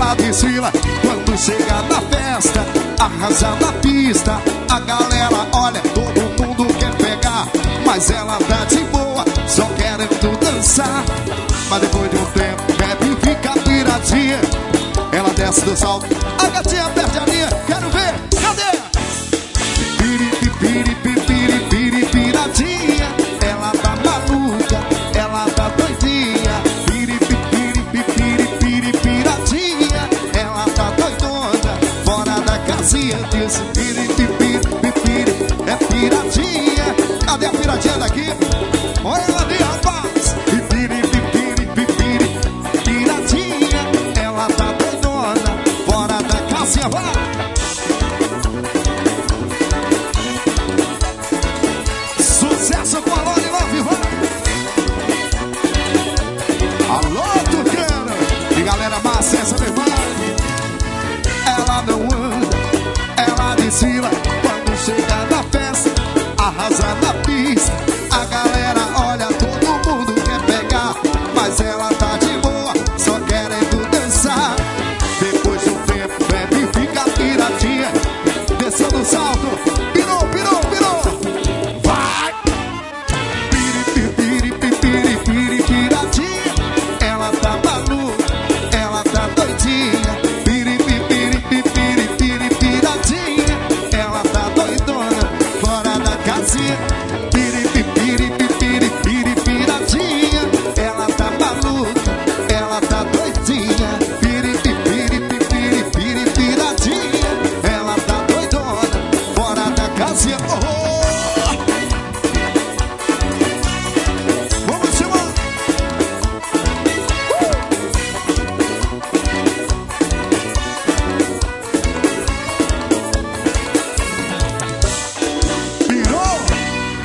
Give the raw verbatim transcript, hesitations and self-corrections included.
ela desfila quando chega na festa, arrasa na pista. A galera olha, todo mundo quer pegar, mas ela tá de boa, só querendo dançar. Mas depois de um tempo, bebe e fica piradinha. Ela desce do salto, a gatinha perde a linha. Quero ver, cadê? Piri, piri, piri, piri, piradinha. Ela tá maluca, ela tá doidinha. Piri, piri, piri, piri, piradinha. Ela tá doidona, fora da casinha. Disse piri, piri, piri, é piradinha. Cadê a piradinha daqui? Olha ela ali, rapaz. Piri, piri, piri, piradinha. Ela tá doidona, fora da casinha. Vai! Sucesso com a Lone Love, vai! Alô, Tucano! E galera massa, essa meu irmão. Ela não anda, ela desfila quando chega na festa, arrasa na